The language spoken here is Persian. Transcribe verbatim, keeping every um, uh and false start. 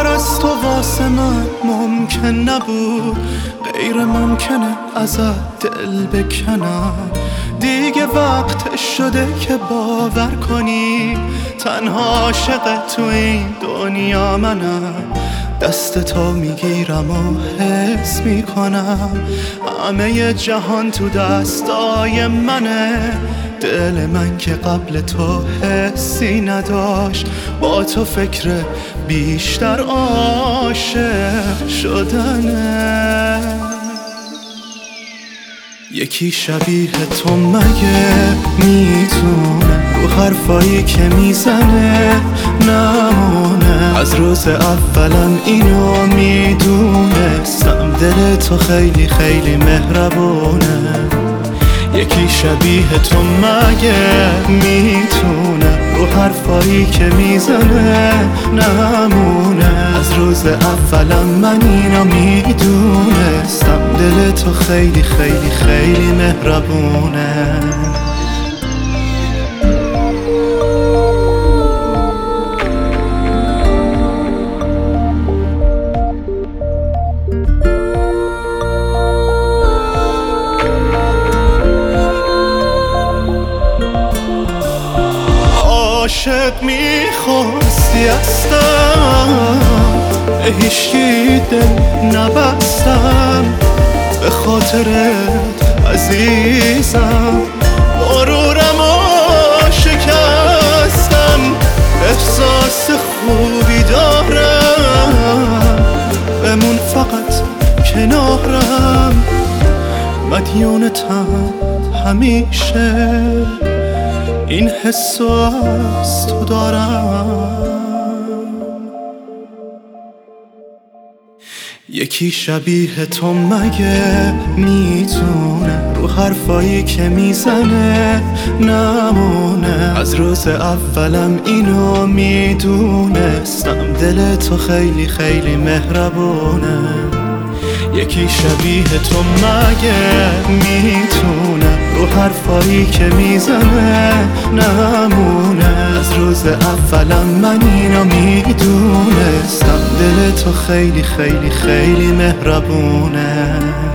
دیگر از تو واسه من ممکن نبود، غیر ممکنه ازت دل بکنم. دیگه وقت شده که باور کنی تنها عاشق تو این دنیا منم. دست تو میگیرم و حس میکنم همه جهان تو دستای منه. دل من که قبل تو حسی نداشت، با تو فکر بیشتر عاشق شدنه. یکی شبیه تو مگه میتونه رو حرفایی که میزنه نمونه؟ از روز اولم اینو میدونستم، دل تو خیلی خیلی مهربونه. یکی شبیه تو مگه میتونه رو حرفایی که میزنه نمونه؟ از روز اولم من اینو میدونستم، دل تو خیلی خیلی خیلی مهربونه. عاشق میخواستی هستم، به هیچکی دل نبستم، به خاطرت عزیزم غرورم و شکستم. احساس خوبی دارم، بمون فقط کنارم، مدیونتم همیشه، این حسو از تو دارم. یکی شبیه تو مگه میتونه رو حرفایی که میزنه نمونه؟ از روز اولم اینو میدونستم، دل تو خیلی خیلی مهربونه. یکی شبیه تو مگه میتونه رو حرفایی که میزنه نمونه؟ از روز اولم من اینو میدونستم، دل تو خیلی خیلی خیلی مهربونه.